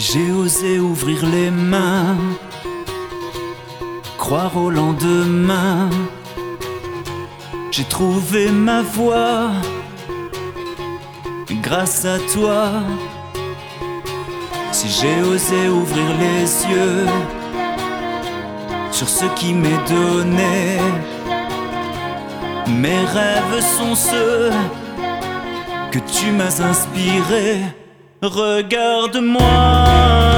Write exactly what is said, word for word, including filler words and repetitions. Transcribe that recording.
j'ai osé ouvrir les mains, croire au lendemain, j'ai trouvé ma voie grâce à toi. Si j'ai osé ouvrir les yeux sur ce qui m'est donné, mes rêves sont ceux que tu m'as inspirés. Regarde-moi,